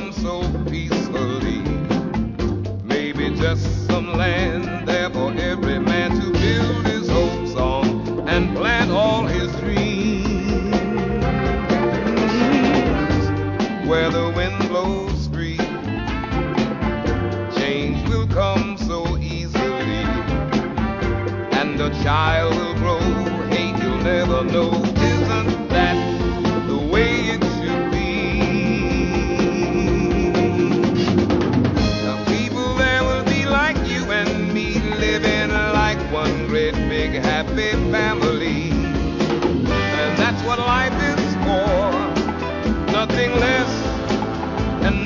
come so peacefully. Maybe just some land there for every man to build his hopes on and plant all his dreams. Where the wind blows free, change will come so easily, and a child will